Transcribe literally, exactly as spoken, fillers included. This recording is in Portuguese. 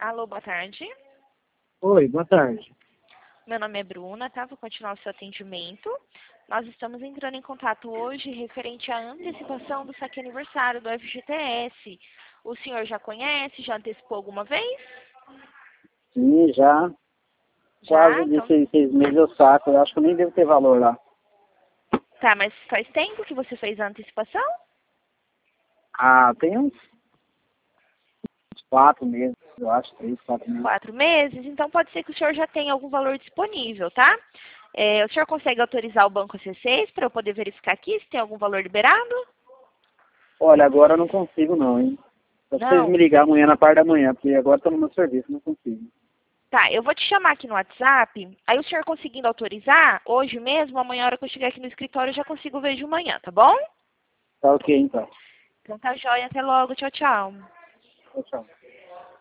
Alô, boa tarde. Oi, boa tarde. Meu nome é Bruna, tá? Vou continuar o seu atendimento. Nós estamos entrando em contato hoje referente à antecipação do saque aniversário do F G T S. O senhor já conhece? Já antecipou alguma vez? Sim, já. Já? Quase de Então, seis, seis meses eu saco. Eu acho que eu nem devo ter valor lá. tá, mas faz tempo que você fez a antecipação? Ah, tem uns quatro meses, eu acho, três, quatro meses. Quatro meses? Então pode ser que o senhor já tenha algum valor disponível, tá? É, o senhor consegue autorizar o banco C seis para eu poder verificar aqui se tem algum valor liberado? Olha, agora eu não consigo não, hein? Só se vocês me Não? ligar amanhã na parte da manhã, porque agora estou no meu serviço, não consigo. Tá, eu vou te chamar aqui no WhatsApp. Aí o senhor conseguindo autorizar, hoje mesmo, amanhã, a hora que eu chegar aqui no escritório, eu já consigo ver de manhã, tá bom? Tá ok, então. Então tá jóia, até logo, tchau, tchau. Tchau, tchau.